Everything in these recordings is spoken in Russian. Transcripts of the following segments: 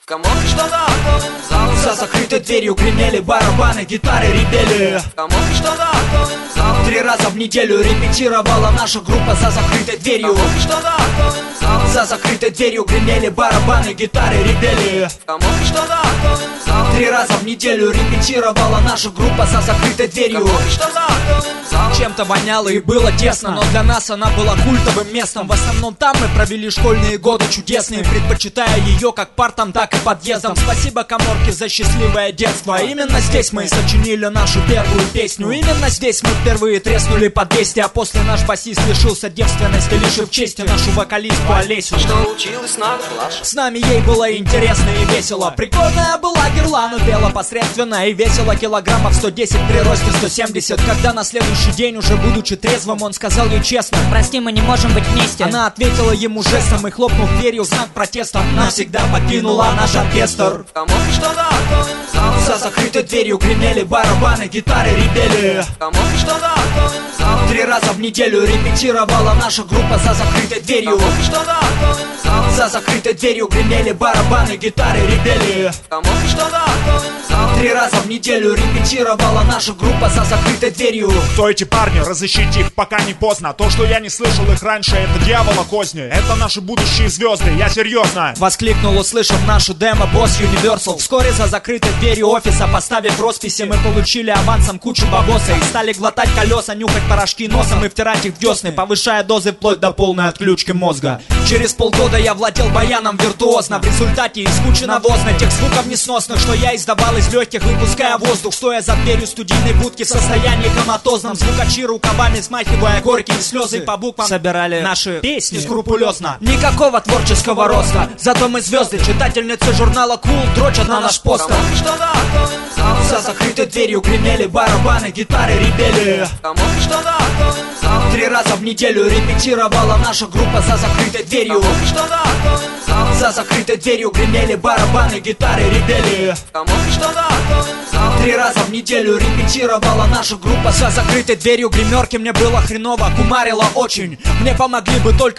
В коморке что-то готовим, залом. За закрытой дверью гремели барабаны, гитары ревели. В коморке что-то готовим, залом. 3 раза в неделю репетировала наша группа за закрытой В дверью. коморке что-то готовим, залом. За закрытой дверью гремели барабаны, гитары ревели. В коморке что-то готовим, залом. 3 раза в неделю репетировала наша группа за закрытой В дверью. коморке что-то готовим, залом. Чем-то воняло и было тесно, но для нас она была культовым местом. В основном там мы провели школьные годы чудесные, предпочитая ее как партам, так и подъездом. Спасибо коморке за счастливое детство. Именно здесь мы сочинили нашу первую песню. Именно здесь мы впервые треснули по 200. А после наш басист лишился девственности, лишив чести нашу вокалистку Олесю. Что училась на год младше. С нами ей было интересно и весело. Прикольная была Герлана, пела посредственно и весело. Килограммов 110 при росте 170. Когда на следующий день, уже будучи трезвым, он сказал ей честно: прости, мы не можем быть вместе. Она ответила ему жестом и, хлопнув дверью в знак протеста, навсегда покинула наш оркестр. В коморке что-то готовим, залом. За закрытой дверью гремели барабаны, гитары ревели. В коморке что-то готовим, залом. 3 раза в неделю репетировала наша группа за закрытой В дверью. коморке что-то готовим, залом. За закрытой дверью гремели барабаны, гитары ревели. В коморке что-то готовим, залом. 3 раза в неделю репетировала наша группа за закрытой дверью. Кто эти парни? Разыщите их, пока не поздно. То, что я не слышал их раньше, это дьявола козни. Это наши будущие звезды, я серьезно. Воскликнул, услышав нашу демо, босс Universal. Вскоре за закрытой дверью офиса, поставив росписи, мы получили авансом кучу бабоса и стали глотать колеса, нюхать порошки носом и втирать их в десны, повышая дозы вплоть до полной отключки мозга. Через полгода я владел баяном виртуозно. В результате из кучи навозной тех звуков несносных, что я издавал из легких, выпуская воздух, стоя за дверью студийной будки в состоянии коматозном. Звукачи рукавами смахивая горькие слезы по буквам собирали наши песни скрупулезно. Никакого творческого роста, зато мы звезды. Читательницы журнала Cool дрочат на наш В постер. коморке что-то готовим, залом. За закрытой дверью гремели барабаны, гитары ревели. В коморке что-то готовим, залом. 3 раза в неделю репетировала наша группа за закрытой В дверью. коморке что-то готовим, залом. За закрытой дверью гремели барабаны, гитары ревели. В коморке что-то готовим, залом. 3 раза в неделю репетировала наша группа за закрытой дверью. Гримерки мне было хреново, кумарило очень. Мне помогли бы только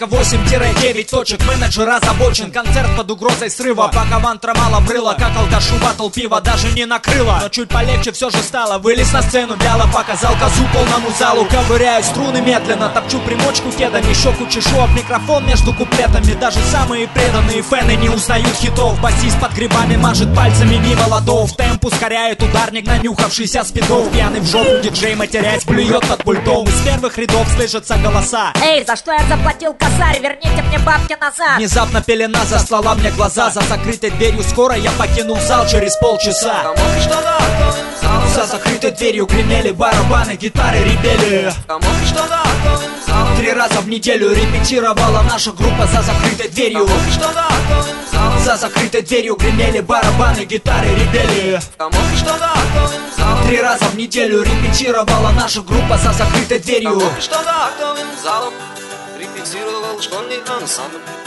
8-9 точек. Менеджер озабочен, концерт под угрозой срыва. Пока вантра мало врыла, как алкашу батл пива даже не накрыло. Но чуть полегче все же стало. Вылез на сцену, вяло показал козу полному залу. Ковыряю струны медленно, топчу примочку кедами, щеку чешу об микрофон между куплетами. Даже самые преданные фэны не узнают хитов. Басист под грибами мажет пальцами мимо ладов. Темп ускоряет ударник, нанюхавшийся спидов. Пьяный в жопу диджей, матерясь, плюет под пультом. Из первых рядов слышатся голоса: Эй, за что я заплатил косарь? Верните мне бабки назад. Внезапно пелена застлала мне глаза. За закрытой дверью скоро я покинул зал через В полчаса. коморке что-то готовим, залом. За закрытой дверью гремели барабаны, гитары ревели. В коморке что-то готовим, залом. 3 раза в неделю репетировала наша группа за закрытой В дверью. коморке что-то готовим, залом. За закрытой дверью гремели барабаны, гитары ревели. В коморке что-то готовим, залом. 3 раза в неделю репетировала наша группа за закрытой В дверью. коморке что-то готовим, залом. Репетировал школьник ансамбль.